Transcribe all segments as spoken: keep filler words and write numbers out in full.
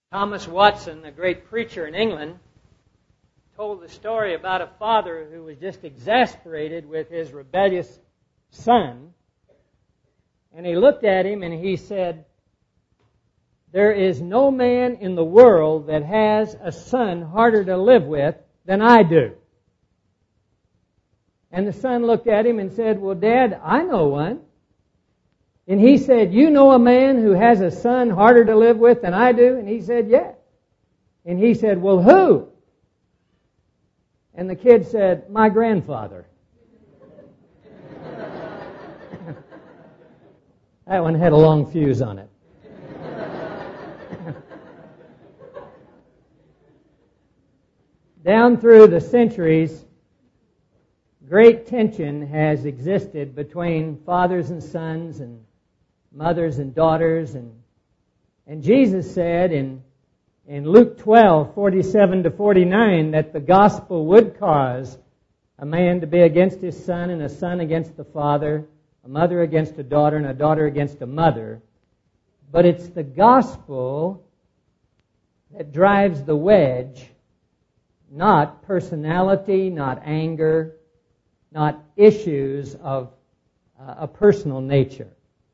Thomas Watson, a great preacher in England, told the story about a father who was just exasperated with his rebellious son. And he looked at him and he said, "There is no man in the world that has a son harder to live with than I do." And the son looked at him and said, "Well, Dad, I know one." And he said, "You know a man who has a son harder to live with than I do?" And he said, "Yes." And he said, "Well, who?" And the kid said, "My grandfather." That one had a long fuse on it. Down through the centuries, great tension has existed between fathers and sons and mothers and daughters. And, and Jesus said in, in Luke twelve, forty-seven to forty-nine, that the gospel would cause a man to be against his son and a son against the father, a mother against a daughter and a daughter against a mother. But it's the gospel that drives the wedge, not personality, not anger, not issues of uh, a personal nature.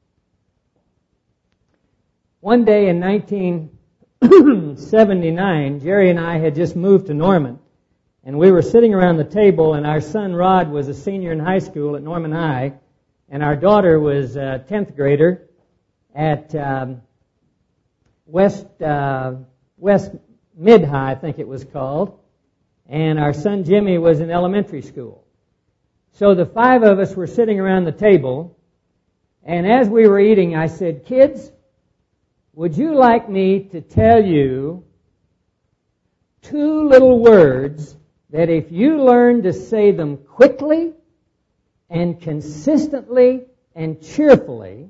One day in nineteen seventy-nine, Jerry and I had just moved to Norman, and we were sitting around the table, and our son Rod was a senior in high school at Norman High, and our daughter was a tenth grader at um, West uh, West Mid High, I think it was called, and our son Jimmy was in elementary school. So the five of us were sitting around the table, and as we were eating, I said, "Kids, would you like me to tell you two little words that if you learn to say them quickly and consistently and cheerfully,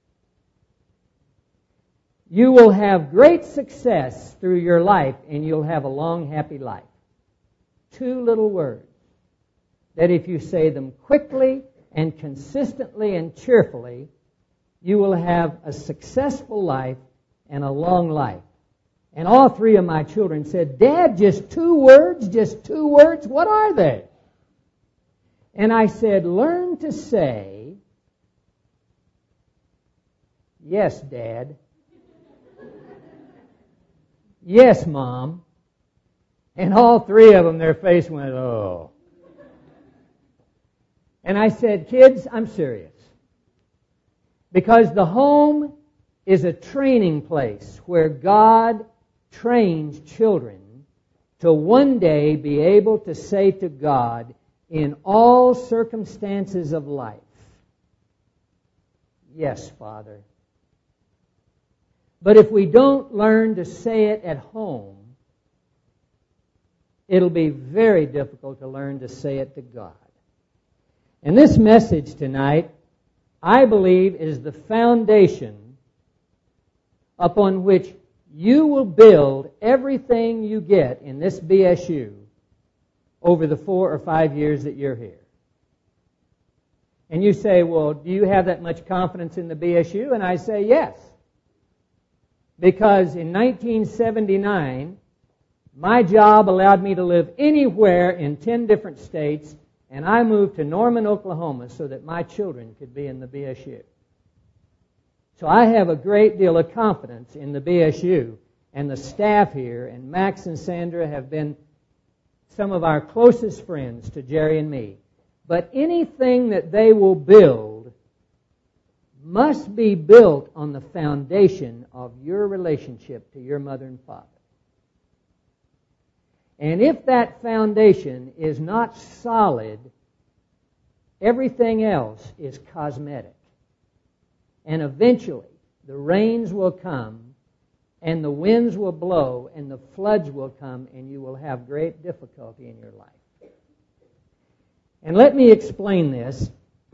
you will have great success through your life and you'll have a long, happy life." Two little words that if you say them quickly and consistently and cheerfully, you will have a successful life and a long life. And all three of my children said, "Dad, just two words, just two words, what are they?" And I said, "Learn to say, 'Yes, Dad.' 'Yes, Mom.'" And all three of them, their face went, "Oh." And I said, "Kids, I'm serious. Because the home is a training place where God trains children to one day be able to say to God in all circumstances of life, 'Yes, Father.' But if we don't learn to say it at home, it'll be very difficult to learn to say it to God." And this message tonight, I believe, is the foundation upon which you will build everything you get in this B S U over the four or five years that you're here. And you say, "Well, do you have that much confidence in the B S U?" And I say, yes. Because in nineteen seventy-nine, my job allowed me to live anywhere in ten different states, and I moved to Norman, Oklahoma, so that my children could be in the B S U. So I have a great deal of confidence in the B S U, and the staff here, and Max and Sandra have been some of our closest friends to Jerry and me. But anything that they will build must be built on the foundation of your relationship to your mother and father. And if that foundation is not solid, everything else is cosmetic. And eventually, the rains will come, and the winds will blow, and the floods will come, and you will have great difficulty in your life. And let me explain this.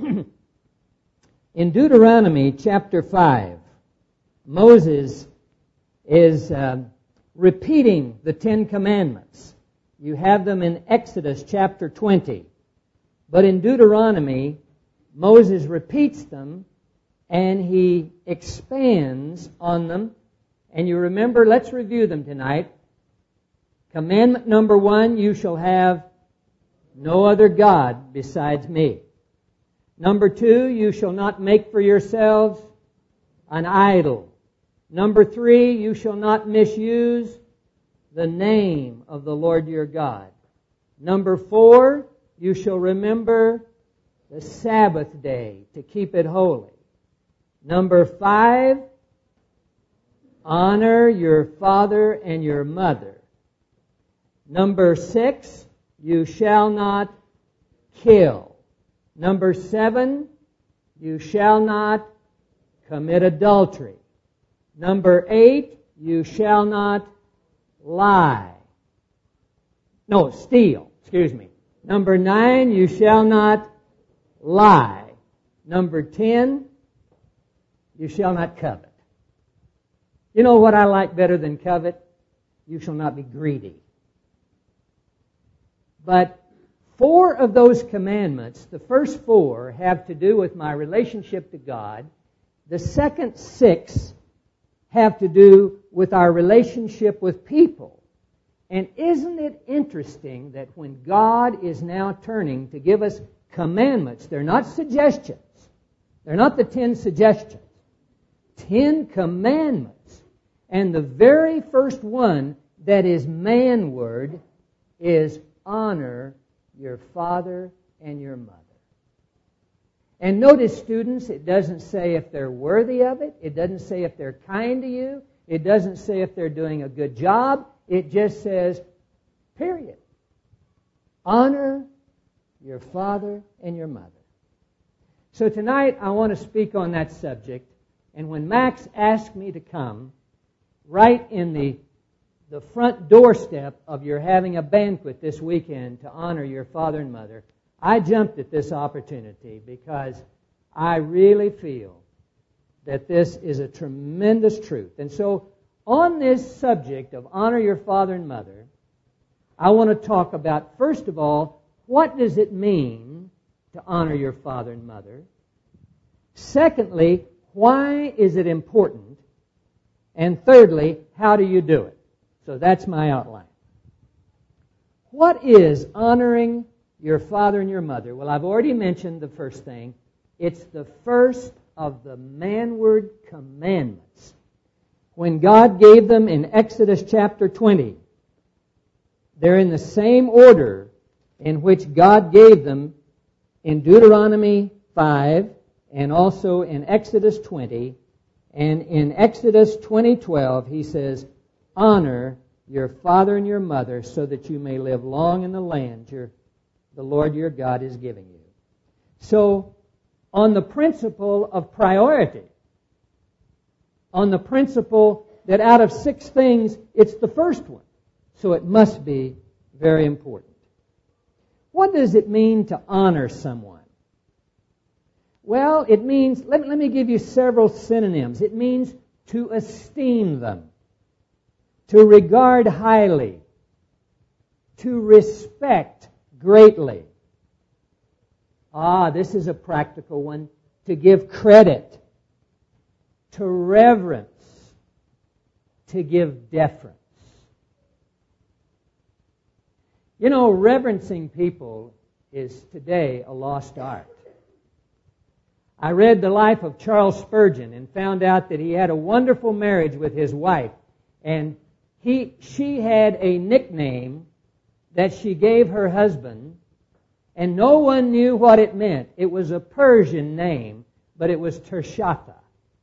In Deuteronomy chapter five, Moses is uh, repeating the Ten Commandments. You have them in Exodus chapter twenty. But in Deuteronomy, Moses repeats them, and he expands on them, And you remember, let's review them tonight. Commandment number one, you shall have no other God besides me. Number two, you shall not make for yourselves an idol. Number three, you shall not misuse the name of the Lord your God. Number four, you shall remember the Sabbath day to keep it holy. Number five, honor your father and your mother. Number six, you shall not kill. Number seven, you shall not commit adultery. Number eight, you shall not lie. No, steal, excuse me. Number nine, you shall not lie. Number ten, you shall not covet. You know what I like better than covet? You shall not be greedy. But four of those commandments, the first four, have to do with my relationship to God. The second six have to do with our relationship with people. And isn't it interesting that when God is now turning to give us commandments, they're not suggestions. They're not the ten suggestions. Ten commandments. And the very first one that is manward is honor your father and your mother. And notice, students, it doesn't say if they're worthy of it. It doesn't say if they're kind to you. It doesn't say if they're doing a good job. It just says, period. Honor your father and your mother. So tonight I want to speak on that subject. And when Max asked me to come, right in the, the front doorstep of your having a banquet this weekend to honor your father and mother, I jumped at this opportunity because I really feel that this is a tremendous truth. And so on this subject of honor your father and mother, I want to talk about, first of all, what does it mean to honor your father and mother? Secondly, why is it important? And thirdly, how do you do it? So that's my outline. What is honoring your father and your mother? Well, I've already mentioned the first thing. It's the first of the manward commandments. When God gave them in Exodus chapter twenty, they're in the same order in which God gave them in Deuteronomy five and also in Exodus twenty. And in Exodus twenty twelve, he says, honor your father and your mother so that you may live long in the land your, the Lord your God is giving you. So, on the principle of priority, on the principle that out of six things, it's the first one. So it must be very important. What does it mean to honor someone? Well, it means, let, let me give you several synonyms. It means to esteem them, to regard highly, to respect greatly. Ah, this is a practical one. To give credit, to reverence, to give deference. You know, reverencing people is today a lost art. I read the life of Charles Spurgeon and found out that he had a wonderful marriage with his wife. And he, she had a nickname that she gave her husband, and no one knew what it meant. It was a Persian name, but it was Tershata.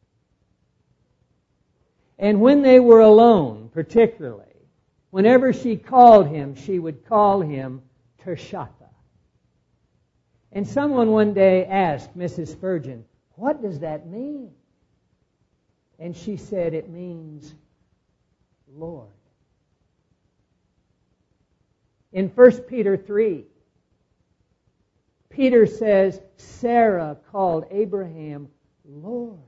And when they were alone, particularly, whenever she called him, she would call him Tershata. And someone one day asked Missus Spurgeon, what does that mean? And she said, it means Lord. In First Peter three, Peter says, Sarah called Abraham Lord.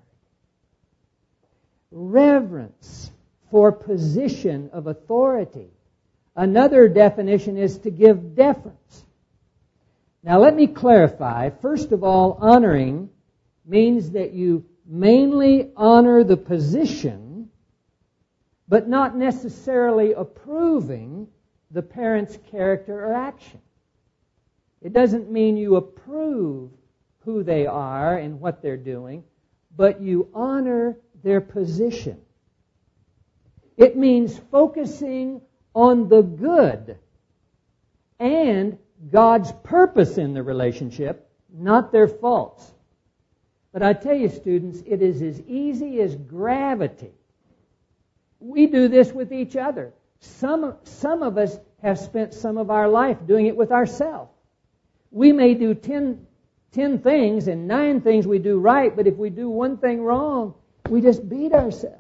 Reverence for position of authority. Another definition is to give deference. Now let me clarify. First of all, honoring means that you mainly honor the position but not necessarily approving the parent's character or action. It doesn't mean you approve who they are and what they're doing, but you honor their position. It means focusing on the good and God's purpose in the relationship, not their faults. But I tell you, students, it is as easy as gravity. We do this with each other. Some, some of us have spent some of our life doing it with ourselves. We may do ten, ten things, and nine things we do right, but if we do one thing wrong, we just beat ourselves.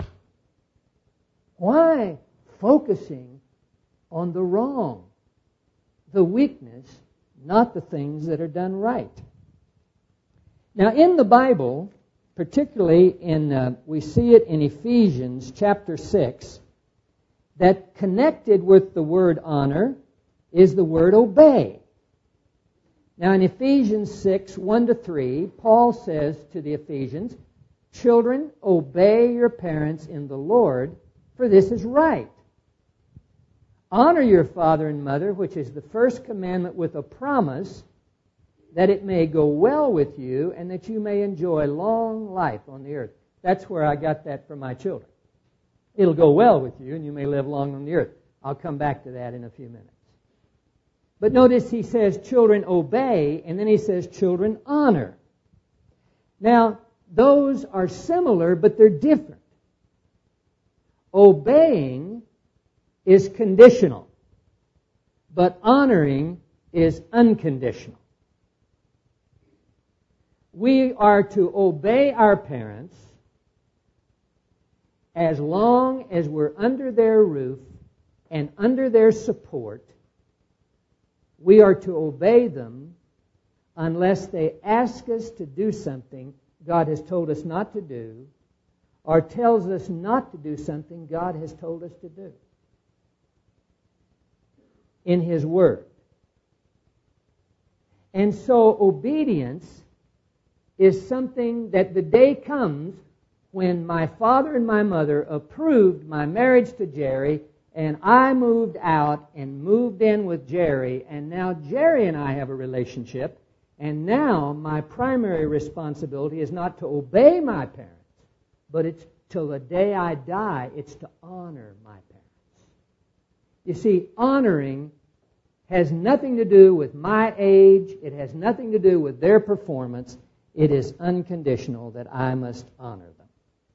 Why? Focusing on the wrong, the weakness, not the things that are done right. Now, in the Bible, particularly in, uh, we see it in Ephesians chapter six, that connected with the word honor is the word obey. Now, in Ephesians six, one to three, Paul says to the Ephesians, "Children, obey your parents in the Lord, for this is right. Honor your father and mother, which is the first commandment with a promise, that it may go well with you and that you may enjoy long life on the earth." That's where I got that from my children. It'll go well with you and you may live long on the earth. I'll come back to that in a few minutes. But notice he says, children, obey, and then he says, children, honor. Now, those are similar, but they're different. Obeying is conditional, but honoring is unconditional. We are to obey our parents as long as we're under their roof and under their support. We are to obey them unless they ask us to do something God has told us not to do, or tells us not to do something God has told us to do in His Word. And so obedience is something that the day comes when my father and my mother approved my marriage to Jerry, and I moved out and moved in with Jerry, and now Jerry and I have a relationship, and now my primary responsibility is not to obey my parents, but it's till the day I die, it's to honor my parents. You see, honoring has nothing to do with my age. It has nothing to do with their performance. It is unconditional that I must honor them.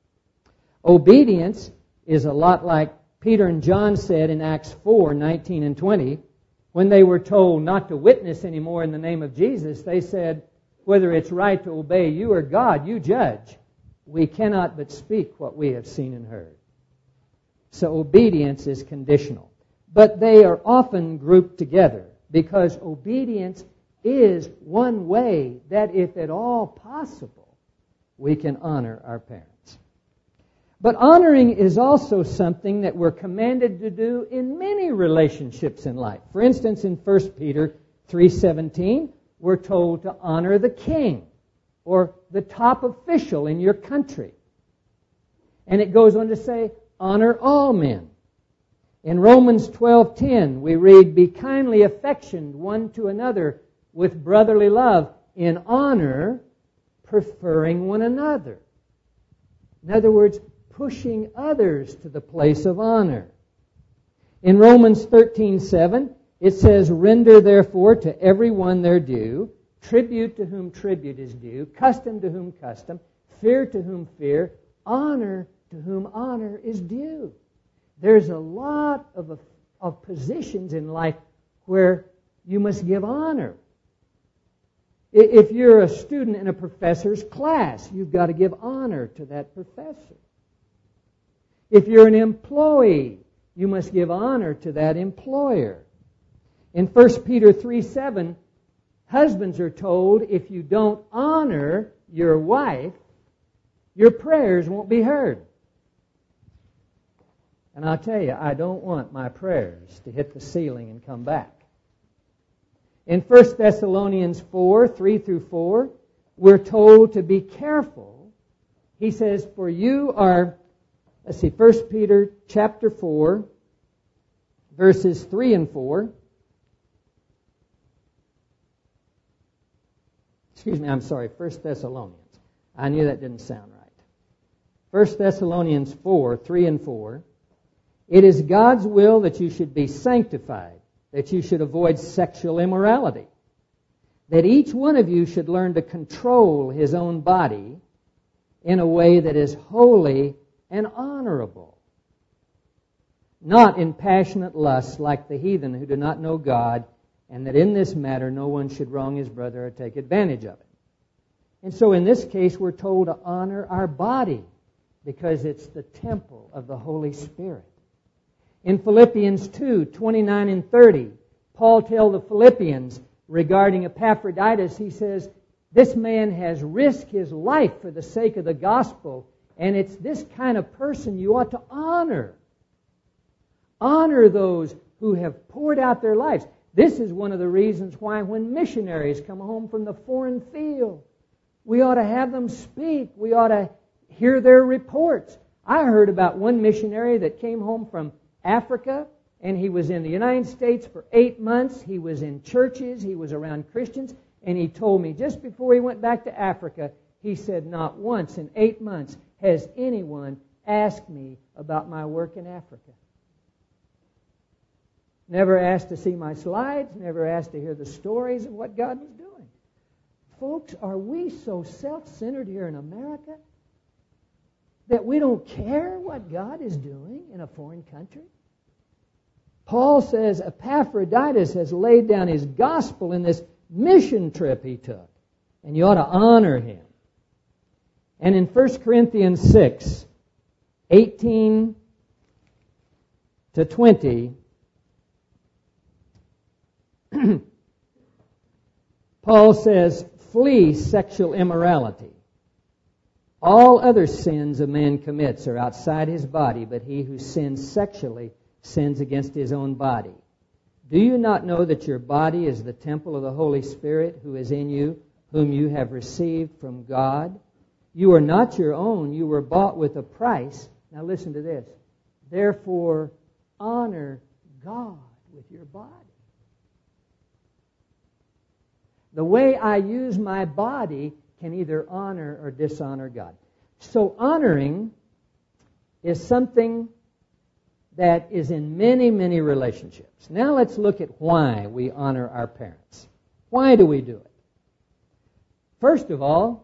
Obedience is a lot like Peter and John said in Acts four, nineteen and twenty, when they were told not to witness anymore in the name of Jesus. They said, whether it's right to obey you or God, you judge. We cannot but speak what we have seen and heard. So obedience is conditional. But they are often grouped together because obedience is one way that, if at all possible, we can honor our parents. But honoring is also something that we're commanded to do in many relationships in life. For instance, in First Peter three seventeen, we're told to honor the king or the top official in your country. And it goes on to say, honor all men. In Romans twelve ten, we read, be kindly affectioned one to another with brotherly love, in honor, preferring one another. In other words, pushing others to the place of honor. In Romans thirteen seven, it says, render therefore to everyone their due, tribute to whom tribute is due, custom to whom custom, fear to whom fear, honor to whom honor is due. There's a lot of, of positions in life where you must give honor. If you're a student in a professor's class, you've got to give honor to that professor. If you're an employee, you must give honor to that employer. In First Peter three seven, husbands are told, if you don't honor your wife, your prayers won't be heard. And I'll tell you, I don't want my prayers to hit the ceiling and come back. In First Thessalonians four, three through four, we're told to be careful. He says, for you are let's see, First Peter chapter four, verses three and four. Excuse me, I'm sorry, First Thessalonians. I knew that didn't sound right. First Thessalonians four, three and four. It is God's will that you should be sanctified, that you should avoid sexual immorality, that each one of you should learn to control his own body in a way that is holy and honorable, not in passionate lust like the heathen who do not know God, and that in this matter no one should wrong his brother or take advantage of it. And so in this case we're told to honor our body because it's the temple of the Holy Spirit. In Philippians two, twenty-nine and thirty, Paul tells the Philippians regarding Epaphroditus, he says, this man has risked his life for the sake of the gospel, and it's this kind of person you ought to honor. Honor those who have poured out their lives. This is one of the reasons why when missionaries come home from the foreign field, we ought to have them speak. We ought to hear their reports. I heard about one missionary that came home from Africa, and he was in the United States for eight months. He was in churches. He was around Christians. And he told me just before he went back to Africa, he said, not once in eight months has anyone asked me about my work in Africa. Never asked to see my slides, never asked to hear the stories of what God was doing. Folks, are we so self-centered here in America that we don't care what God is doing in a foreign country? Paul says Epaphroditus has laid down his gospel in this mission trip he took, and you ought to honor him. And in First Corinthians six, eighteen to twenty, Paul says, flee sexual immorality. All other sins a man commits are outside his body, but he who sins sexually sins against his own body. Do you not know that your body is the temple of the Holy Spirit who is in you, whom you have received from God? You are not your own. You were bought with a price. Now listen to this. Therefore, honor God with your body. The way I use my body can either honor or dishonor God. So honoring is something that is in many, many relationships. Now let's look at why we honor our parents. Why do we do it? First of all,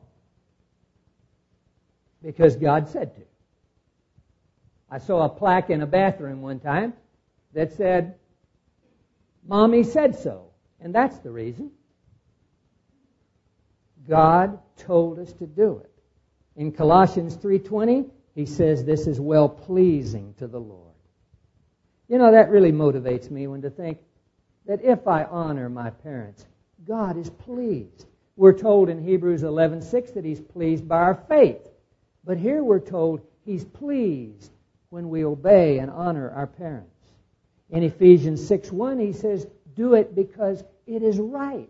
because God said to. I saw a plaque in a bathroom one time that said, Mommy said so. And that's the reason. God told us to do it. In Colossians three twenty, he says this is well-pleasing to the Lord. You know, that really motivates me when to think that if I honor my parents, God is pleased. We're told in Hebrews eleven six that he's pleased by our faith. But here we're told he's pleased when we obey and honor our parents. In Ephesians six one, he says, do it because it is right.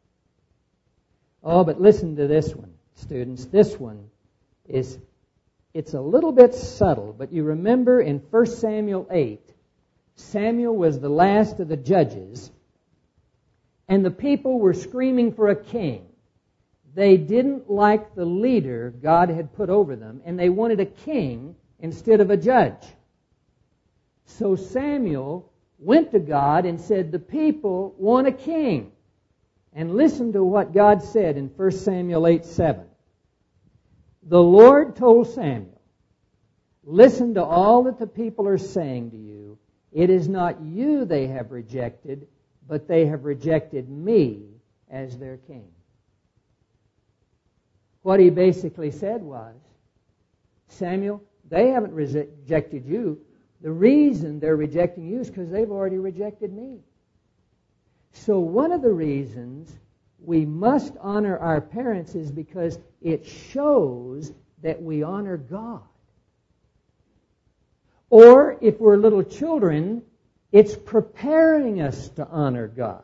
Oh, but listen to this one, students. This one is, it's a little bit subtle, but you remember in First Samuel eight, Samuel was the last of the judges, and the people were screaming for a king. They didn't like the leader God had put over them, and they wanted a king instead of a judge. So Samuel went to God and said, the people want a king. And listen to what God said in First Samuel eight seven. The Lord told Samuel, listen to all that the people are saying to you. It is not you they have rejected, but they have rejected me as their king. What he basically said was, Samuel, they haven't rejected you. The reason they're rejecting you is because they've already rejected me. So one of the reasons we must honor our parents is because it shows that we honor God. Or if we're little children, it's preparing us to honor God.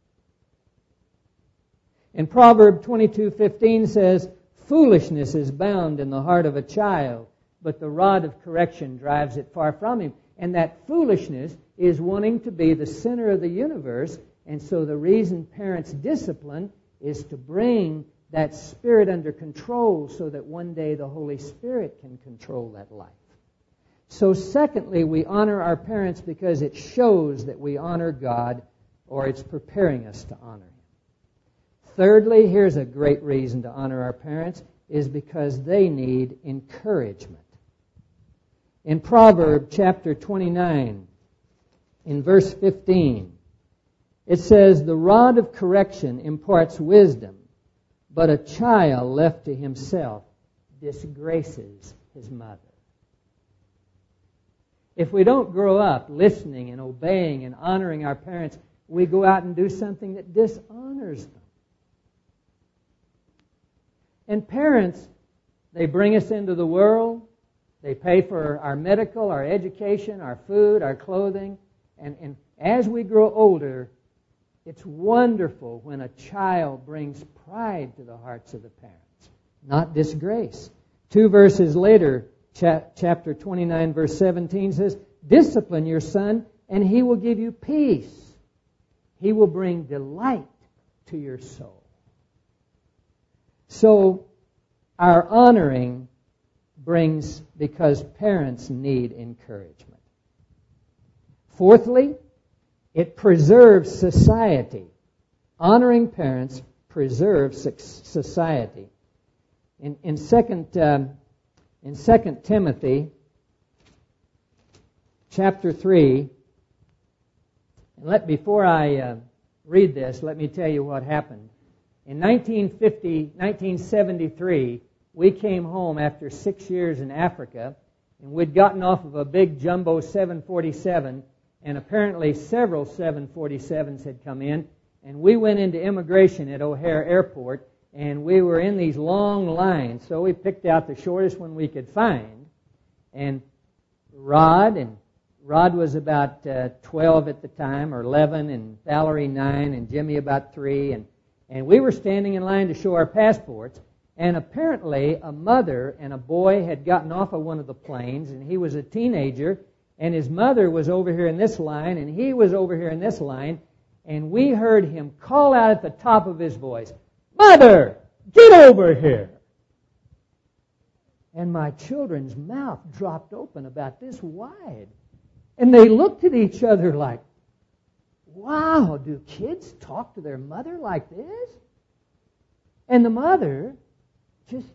And Proverbs twenty-two fifteen says, foolishness is bound in the heart of a child, but the rod of correction drives it far from him. And that foolishness is wanting to be the center of the universe, and so the reason parents discipline is to bring that spirit under control so that one day the Holy Spirit can control that life. So secondly, we honor our parents because it shows that we honor God, or it's preparing us to honor Him. Thirdly, here's a great reason to honor our parents, is because they need encouragement. In Proverbs chapter twenty-nine, in verse fifteen, it says, "The rod of correction imparts wisdom, but a child left to himself disgraces his mother." If we don't grow up listening and obeying and honoring our parents, we go out and do something that dishonors them. And parents, they bring us into the world. They pay for our medical, our education, our food, our clothing. And, and as we grow older, it's wonderful when a child brings pride to the hearts of the parents, not disgrace. Two verses later, cha- chapter twenty-nine, verse seventeen says, "Discipline your son, and he will give you peace. He will bring delight to your soul." So, our honoring brings because parents need encouragement. Fourthly, it preserves society. Honoring parents preserves society. In, in second um, in Second Timothy chapter three, and let before I uh, read this, let me tell you what happened. In nineteen fifty, nineteen seventy-three, we came home after six years in Africa, and we'd gotten off of a big jumbo seven forty-seven, and apparently several seven forty-sevens had come in, and we went into immigration at O'Hare Airport, and we were in these long lines, so we picked out the shortest one we could find, and Rod, and Rod was about uh, twelve at the time, or eleven, and Valerie nine, and Jimmy about three, and, and we were standing in line to show our passports. And apparently a mother and a boy had gotten off of one of the planes, and he was a teenager, and his mother was over here in this line, and he was over here in this line, and we heard him call out at the top of his voice, "Mother, get over here!" And my children's mouth dropped open about this wide. And they looked at each other like, wow, do kids talk to their mother like this? And the mother just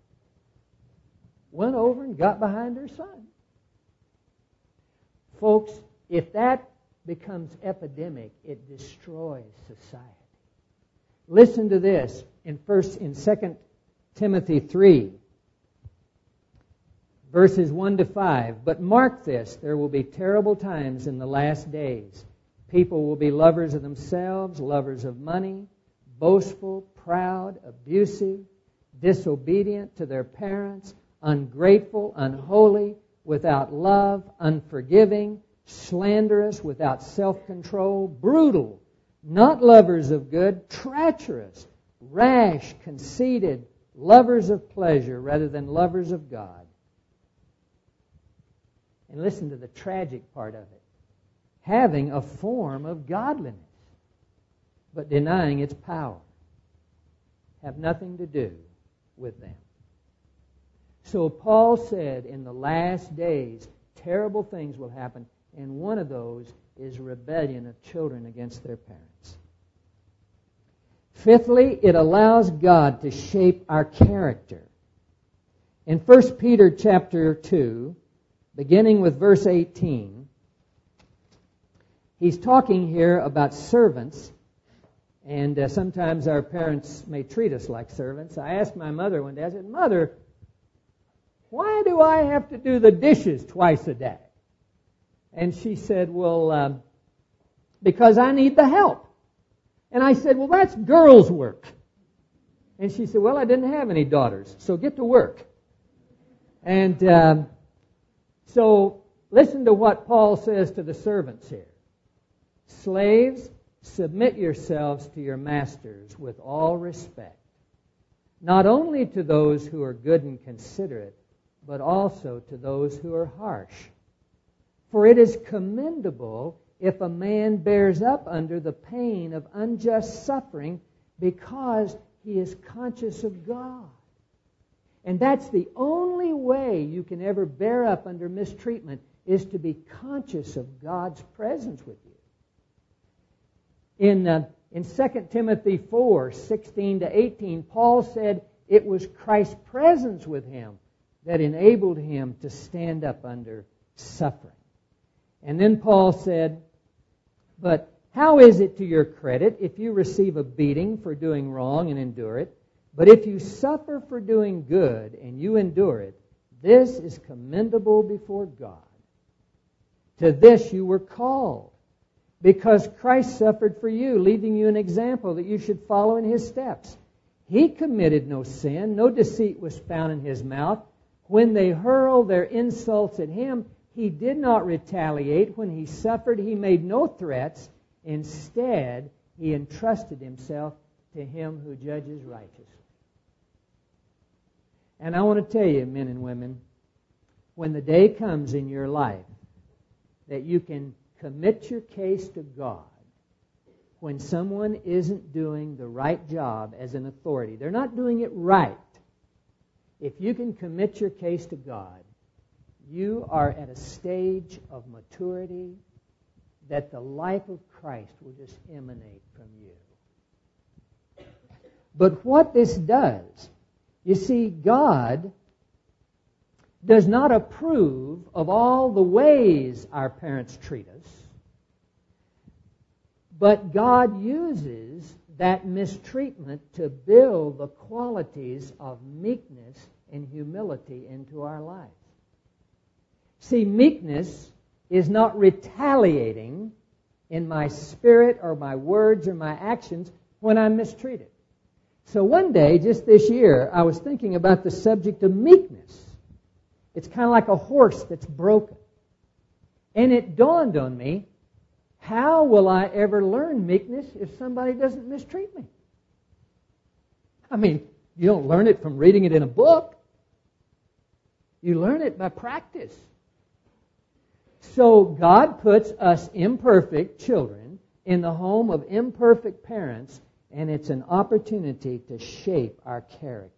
went over and got behind her son. Folks, if that becomes epidemic, it destroys society. Listen to this in first in Second Timothy three, verses one to five. "But mark this, there will be terrible times in the last days. People will be lovers of themselves, lovers of money, boastful, proud, abusive, disobedient to their parents, ungrateful, unholy, without love, unforgiving, slanderous, without self-control, brutal, not lovers of good, treacherous, rash, conceited, lovers of pleasure rather than lovers of God." And listen to the tragic part of it. "Having a form of godliness, but denying its power." Have nothing to do with them. So Paul said in the last days, terrible things will happen, and one of those is rebellion of children against their parents. Fifthly, it allows God to shape our character. In First Peter chapter two, beginning with verse eighteen, he's talking here about servants. And uh, sometimes our parents may treat us like servants. I asked my mother one day, I said, "Mother, why do I have to do the dishes twice a day?" And she said, "Well, um, because I need the help." And I said, "Well, that's girls' work." And she said, "Well, I didn't have any daughters, so get to work." And um, so listen to what Paul says to the servants here. "Slaves, submit yourselves to your masters with all respect, not only to those who are good and considerate, but also to those who are harsh. For it is commendable if a man bears up under the pain of unjust suffering because he is conscious of God. And that's the only way you can ever bear up under mistreatment, is to be conscious of God's presence with you. In, uh, in Second Timothy four, sixteen to eighteen, Paul said it was Christ's presence with him that enabled him to stand up under suffering. And then Paul said, but how is it to your credit if you receive a beating for doing wrong and endure it? But if you suffer for doing good and you endure it, this is commendable before God. To this you were called, because Christ suffered for you, leaving you an example that you should follow in His steps. He committed no sin, no deceit was found in His mouth. When they hurled their insults at Him, He did not retaliate. When He suffered, He made no threats. Instead, He entrusted Himself to Him who judges righteously. And I want to tell you, men and women, when the day comes in your life that you can commit your case to God, when someone isn't doing the right job as an authority, they're not doing it right, if you can commit your case to God, you are at a stage of maturity that the life of Christ will just emanate from you. But what this does, you see, God does not approve of all the ways our parents treat us, but God uses that mistreatment to build the qualities of meekness and humility into our lives. See, meekness is not retaliating in my spirit or my words or my actions when I'm mistreated. So one day, just this year, I was thinking about the subject of meekness. It's kind of like a horse that's broken. And it dawned on me, how will I ever learn meekness if somebody doesn't mistreat me? I mean, you don't learn it from reading it in a book. You learn it by practice. So God puts us imperfect children in the home of imperfect parents, and it's an opportunity to shape our character.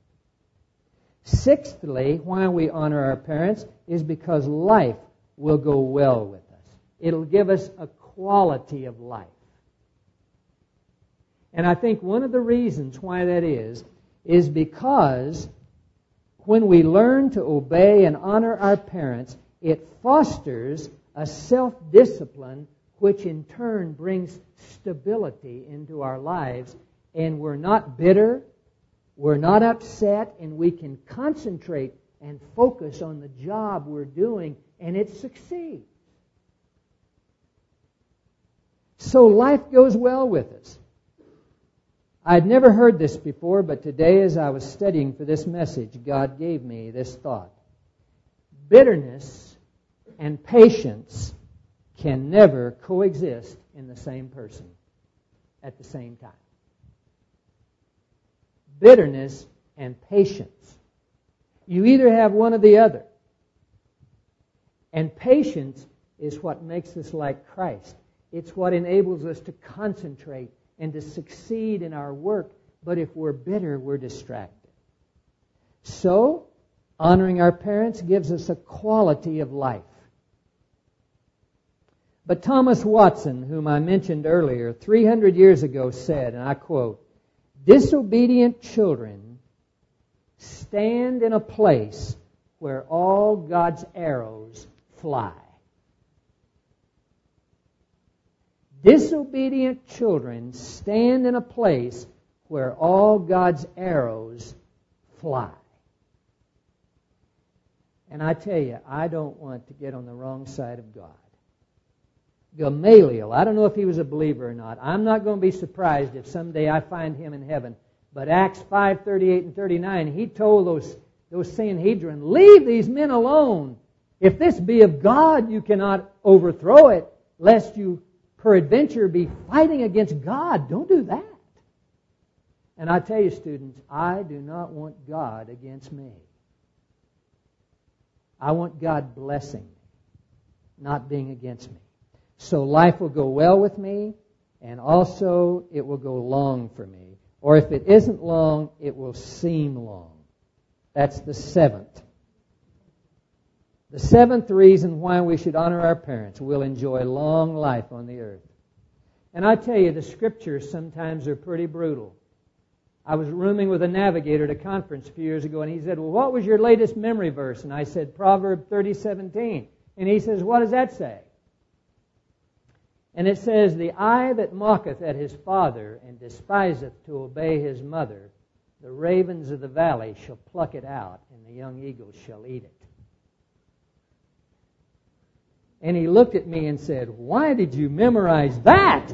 Sixthly, why we honor our parents is because life will go well with us. It'll give us a quality of life. And I think one of the reasons why that is, is because when we learn to obey and honor our parents, it fosters a self-discipline which in turn brings stability into our lives, and we're not bitter, we're not upset, and we can concentrate and focus on the job we're doing, and it succeeds. So life goes well with us. I'd never heard this before, but today as I was studying for this message, God gave me this thought. Bitterness and patience can never coexist in the same person at the same time. Bitterness and patience. You either have one or the other. And patience is what makes us like Christ. It's what enables us to concentrate and to succeed in our work. But if we're bitter, we're distracted. So, honoring our parents gives us a quality of life. But Thomas Watson, whom I mentioned earlier, three hundred years ago said, and I quote, "Disobedient children stand in a place where all God's arrows fly." Disobedient children stand in a place where all God's arrows fly. And I tell you, I don't want to get on the wrong side of God. Gamaliel, I don't know if he was a believer or not. I'm not going to be surprised if someday I find him in heaven. But Acts five, thirty-eight and thirty-nine, he told those, those Sanhedrin, leave these men alone. If this be of God, you cannot overthrow it, lest you peradventure be fighting against God. Don't do that. And I tell you, students, I do not want God against me. I want God blessing me, not being against me. So life will go well with me, and also it will go long for me. Or if it isn't long, it will seem long. That's the seventh. The seventh reason why we should honor our parents: we'll enjoy long life on the earth. And I tell you, the Scriptures sometimes are pretty brutal. I was rooming with a navigator at a conference a few years ago, and he said, well, what was your latest memory verse? And I said, Proverbs thirty seventeen. And he says, what does that say? And it says, the eye that mocketh at his father and despiseth to obey his mother, the ravens of the valley shall pluck it out, and the young eagles shall eat it. And he looked at me and said, why did you memorize that?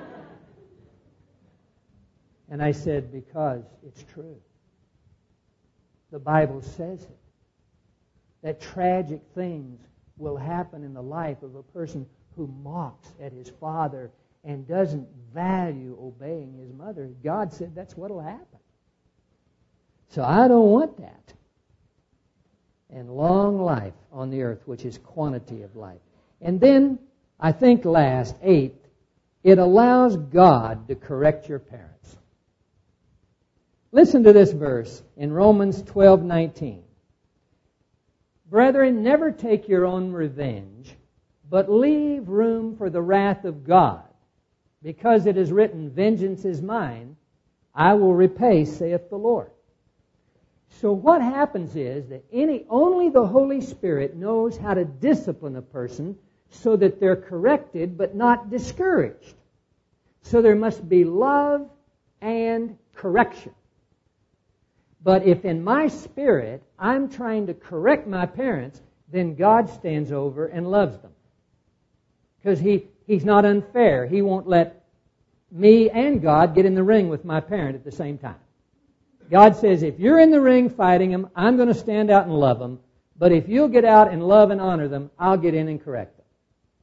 And I said, because it's true. The Bible says it. That tragic things will happen in the life of a person who mocks at his father and doesn't value obeying his mother. God said that's what will happen. So I don't want that. And long life on the earth, which is quantity of life. And then, I think last, eighth, it allows God to correct your parents. Listen to this verse in Romans twelve nineteen. Brethren, never take your own revenge, but leave room for the wrath of God, because it is written, vengeance is mine, I will repay, saith the Lord. So what happens is that any only the Holy Spirit knows how to discipline a person so that they're corrected but not discouraged. So there must be love and correction. But if in my spirit I'm trying to correct my parents, then God stands over and loves them. Because he, He's not unfair. He won't let me and God get in the ring with my parent at the same time. God says, if you're in the ring fighting them, I'm going to stand out and love them. But if you'll get out and love and honor them, I'll get in and correct them.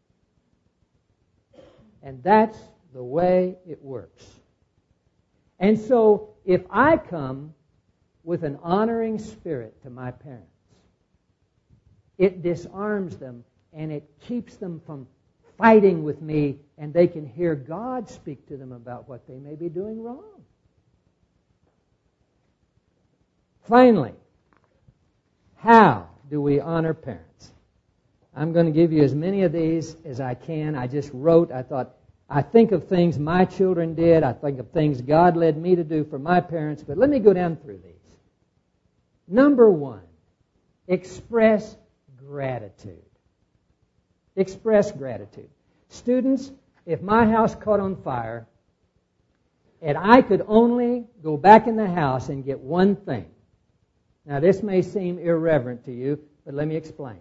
And that's the way it works. And so, if I come with an honoring spirit to my parents, it disarms them and it keeps them from fighting with me, and they can hear God speak to them about what they may be doing wrong. Finally, how do we honor parents? I'm going to give you as many of these as I can. I just wrote, I thought, I think of things my children did. I think of things God led me to do for my parents. But let me go down through these. Number one, express gratitude. Express gratitude. Students, if my house caught on fire and I could only go back in the house and get one thing. Now, this may seem irreverent to you, but let me explain.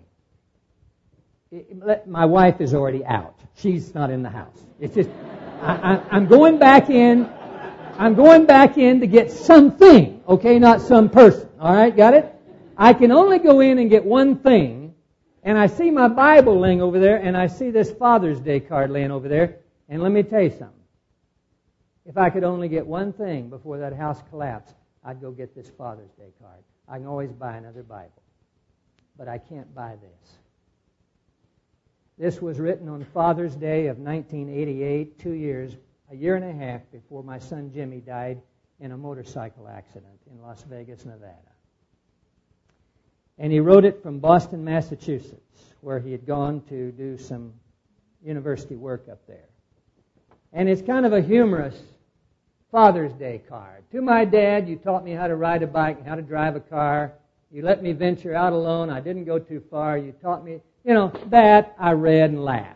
My wife is already out. She's not in the house. It's just, I, I, I'm going back in. I'm going back in to get something, okay, not some person. All right, got it? I can only go in and get one thing, and I see my Bible laying over there, and I see this Father's Day card laying over there, and let me tell you something. If I could only get one thing before that house collapsed, I'd go get this Father's Day card. I can always buy another Bible, but I can't buy this. This was written on Father's Day of nineteen eighty-eight, two years, a year and a half before my son Jimmy died in a motorcycle accident in Las Vegas, Nevada. And he wrote it from Boston, Massachusetts, where he had gone to do some university work up there. And it's kind of a humorous Father's Day card. To my dad, you taught me how to ride a bike and how to drive a car. You let me venture out alone. I didn't go too far. You taught me, you know, that I read and laughed.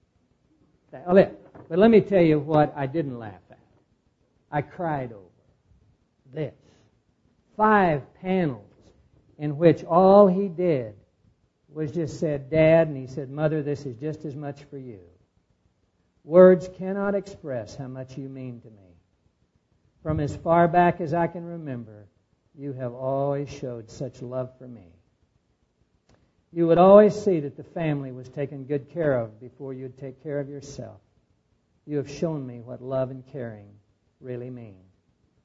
But let me tell you what I didn't laugh at. I cried over this. Five panels in which all he did was just said, Dad, and he said, Mother, this is just as much for you. Words cannot express how much you mean to me. From as far back as I can remember, you have always showed such love for me. You would always see that the family was taken good care of before you'd take care of yourself. You have shown me what love and caring really mean.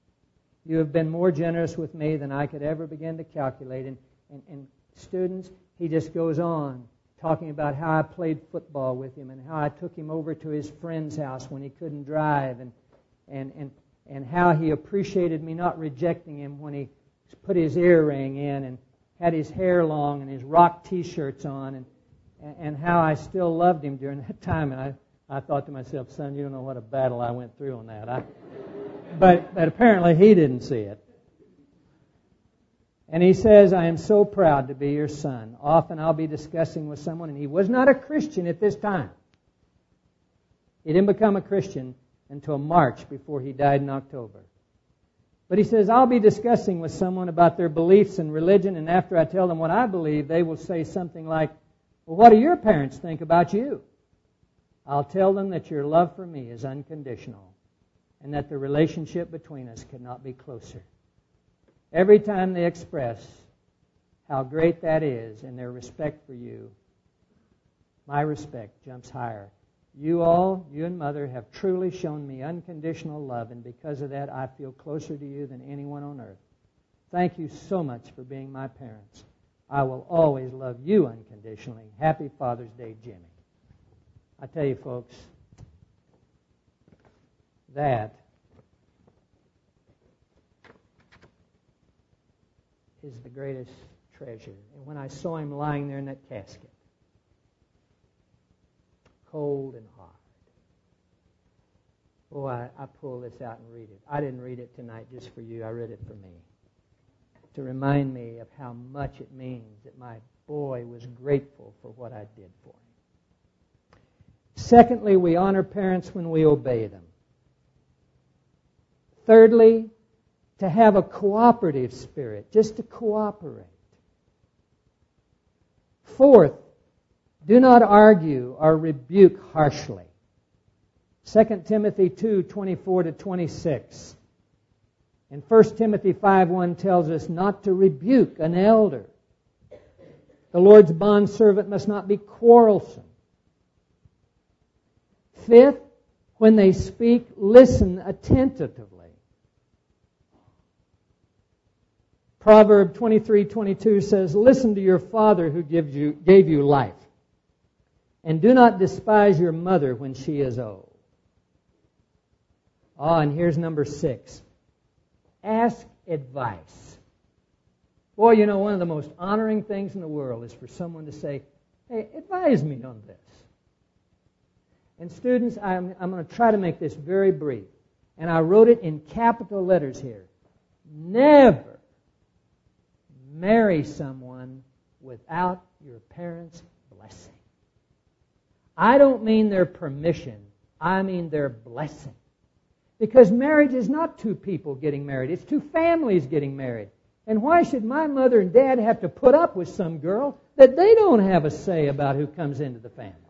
You have been more generous with me than I could ever begin to calculate. And, and, and students, he just goes on talking about how I played football with him and how I took him over to his friend's house when he couldn't drive, and and and, and how he appreciated me not rejecting him when he put his earring in and had his hair long and his rock T-shirts on, and and how I still loved him during that time. And I, I thought to myself, son, you don't know what a battle I went through on that. I, but, but apparently he didn't see it. And he says, I am so proud to be your son. Often I'll be discussing with someone, and he was not a Christian at this time. He didn't become a Christian until March before he died in October. But he says, I'll be discussing with someone about their beliefs in religion, and after I tell them what I believe, they will say something like, well, what do your parents think about you? I'll tell them that your love for me is unconditional and that the relationship between us could not be closer. Every time they express how great that is and their respect for you, my respect jumps higher. You all, you and Mother, have truly shown me unconditional love, and because of that, I feel closer to you than anyone on earth. Thank you so much for being my parents. I will always love you unconditionally. Happy Father's Day, Jimmy. I tell you, folks, that is the greatest treasure. And when I saw him lying there in that casket, cold and hard, boy, I, I pull this out and read it. I didn't read it tonight just for you. I read it for me, to remind me of how much it means that my boy was grateful for what I did for him. Secondly, we honor parents when we obey them. Thirdly, to have a cooperative spirit, just to cooperate. Fourth, do not argue or rebuke harshly. Second Timothy two, twenty-four to twenty-six. And First Timothy five one tells us not to rebuke an elder. The Lord's bondservant must not be quarrelsome. Fifth, when they speak, listen attentively. Proverb twenty-three twenty-two says, listen to your father who gives you, gave you life, and do not despise your mother when she is old. Ah, and here's number six. Ask advice. Boy, you know, one of the most honoring things in the world is for someone to say, hey, advise me on this. And students, I'm, I'm going to try to make this very brief. And I wrote it in capital letters here. Never marry someone without your parents' blessing. I don't mean their permission. I mean their blessing. Because marriage is not two people getting married. It's two families getting married. And why should my mother and dad have to put up with some girl that they don't have a say about who comes into the family?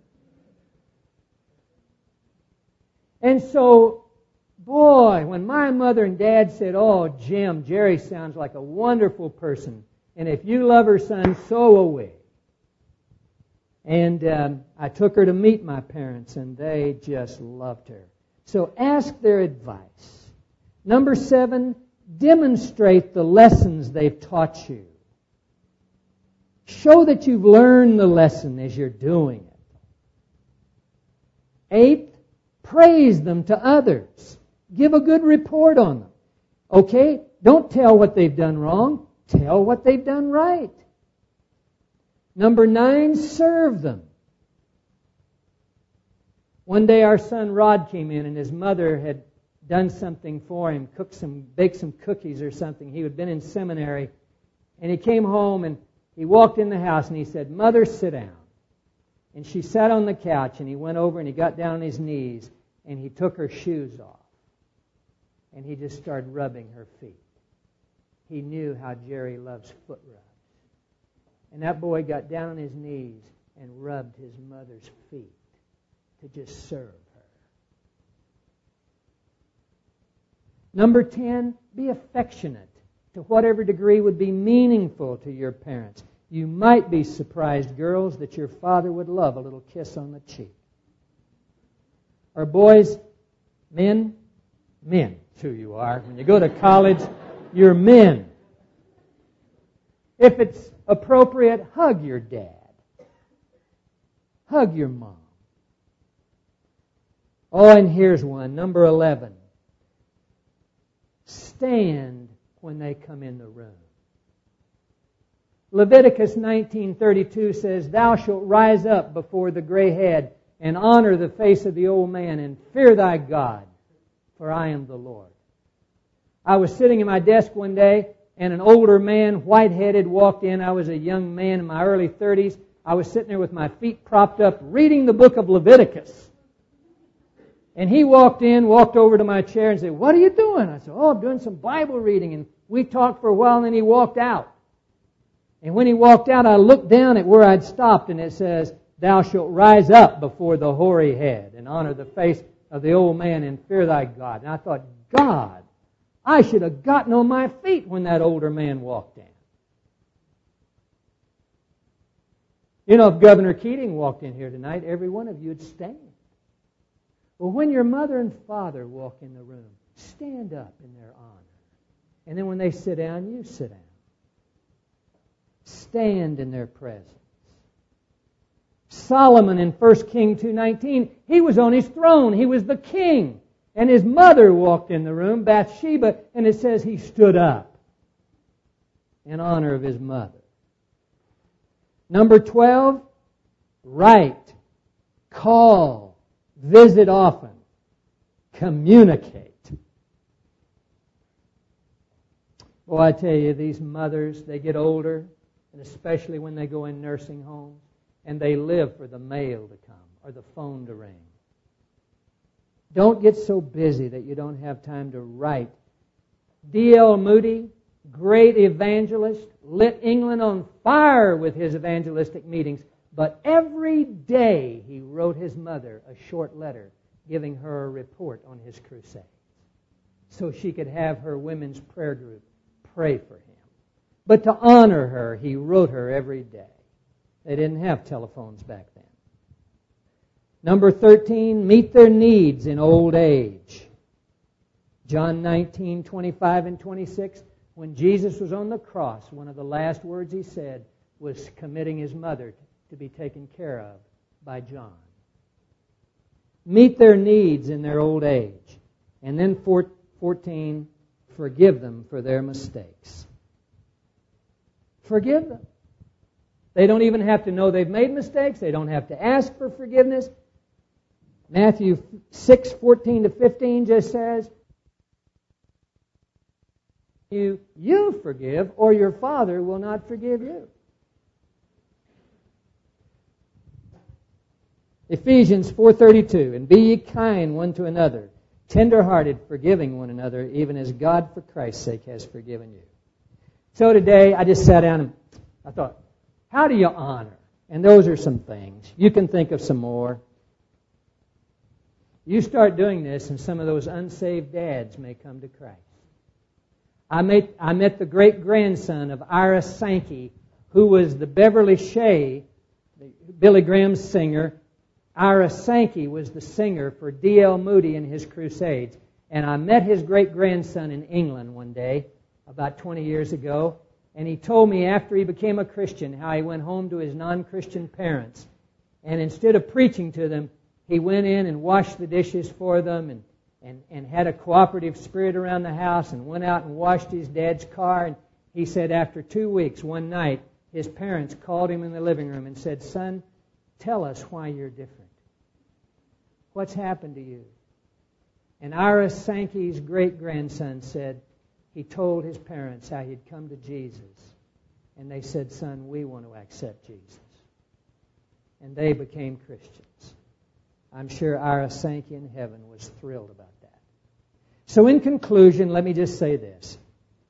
And so, boy, when my mother and dad said, oh, Jim, Jerry sounds like a wonderful person, and if you love her, son, so will we. And um, I took her to meet my parents, and they just loved her. So ask their advice. Number seven, demonstrate the lessons they've taught you. Show that you've learned the lesson as you're doing it. Eighth, praise them to others. Give a good report on them. Okay? Don't tell what they've done wrong. Tell what they've done right. Number nine, serve them. One day our son Rod came in and his mother had done something for him, cooked some, baked some cookies or something. He had been in seminary, and he came home and he walked in the house and he said, Mother, sit down. And she sat on the couch and he went over and he got down on his knees and he took her shoes off. And he just started rubbing her feet. He knew how Jerry loves foot rubs. And that boy got down on his knees and rubbed his mother's feet to just serve her. Number ten, be affectionate to whatever degree would be meaningful to your parents. You might be surprised, girls, that your father would love a little kiss on the cheek. Or boys, men, men, it's who you are. When you go to college, you're men. If it's appropriate, hug your dad. Hug your mom. Oh, and here's one, number eleven. Stand when they come in the room. Leviticus nineteen thirty-two says, Thou shalt rise up before the gray head and honor the face of the old man and fear thy God, for I am the Lord. I was sitting at my desk one day and an older man, white-headed, walked in. I was a young man in my early thirties. I was sitting there with my feet propped up reading the book of Leviticus. And he walked in, walked over to my chair and said, What are you doing? I said, Oh, I'm doing some Bible reading. And we talked for a while and then he walked out. And when he walked out, I looked down at where I'd stopped and it says, Thou shalt rise up before the hoary head and honor the face of the old man and fear thy God. And I thought, God, I should have gotten on my feet when that older man walked in. You know, if Governor Keating walked in here tonight, every one of you would stand. Well, when your mother and father walk in the room, stand up in their honor. And then when they sit down, you sit down. Stand in their presence. Solomon in First Kings two nineteen, he was on his throne. He was the king. And his mother walked in the room, Bathsheba, and it says he stood up in honor of his mother. Number twelve, write, call, visit often, communicate. Well, I tell you, these mothers, they get older, and especially when they go in nursing homes, and they live for the mail to come or the phone to ring. Don't get so busy that you don't have time to write. D L Moody, great evangelist, lit England on fire with his evangelistic meetings, but every day he wrote his mother a short letter giving her a report on his crusades so she could have her women's prayer group pray for him. But to honor her, he wrote her every day. They didn't have telephones back then. Number thirteen, meet their needs in old age. John nineteen, twenty-five and twenty-six, when Jesus was on the cross, one of the last words he said was committing his mother to be taken care of by John. Meet their needs in their old age. And then fourteen, forgive them for their mistakes. Forgive them. They don't even have to know they've made mistakes. They don't have to ask for forgiveness. Matthew six, fourteen to fifteen just says, you, you forgive, or your Father will not forgive you. Ephesians four thirty-two, and be ye kind one to another, tender-hearted, forgiving one another, even as God for Christ's sake has forgiven you. So today, I just sat down and I thought, how do you honor? And those are some things. You can think of some more. You start doing this, and some of those unsaved dads may come to Christ. I met, I met the great-grandson of Ira Sankey, who was the Beverly Shea, Billy Graham's singer. Ira Sankey was the singer for D L Moody in his crusades. And I met his great-grandson in England one day, about twenty years ago, and he told me after he became a Christian how he went home to his non-Christian parents. And instead of preaching to them, he went in and washed the dishes for them and, and, and had a cooperative spirit around the house and went out and washed his dad's car. And he said after two weeks, one night, his parents called him in the living room and said, Son, tell us why you're different. What's happened to you? And Ira Sankey's great-grandson said he told his parents how he'd come to Jesus. And they said, Son, we want to accept Jesus. And they became Christians. I'm sure Ira Sankey in heaven was thrilled about that. So in conclusion, let me just say this.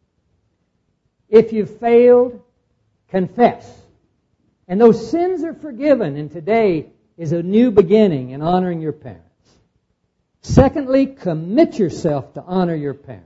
If you've failed, confess. And those sins are forgiven, and today is a new beginning in honoring your parents. Secondly, commit yourself to honor your parents.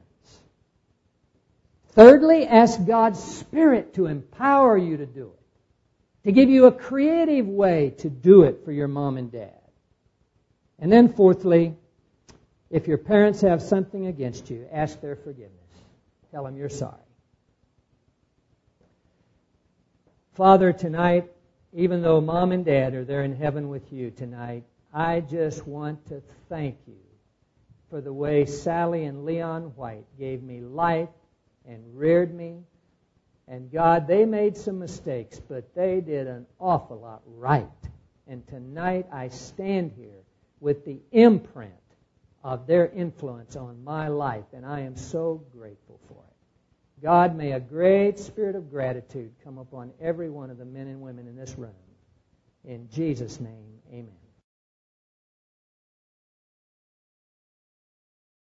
Thirdly, ask God's Spirit to empower you to do it, to give you a creative way to do it for your mom and dad. And then fourthly, if your parents have something against you, ask their forgiveness. Tell them you're sorry. Father, tonight, even though Mom and Dad are there in heaven with you tonight, I just want to thank you for the way Sally and Leon White gave me life and reared me. And God, they made some mistakes, but they did an awful lot right. And tonight I stand here with the imprint of their influence on my life, and I am so grateful for it. God, may a great spirit of gratitude come upon every one of the men and women in this room. In Jesus' name, amen.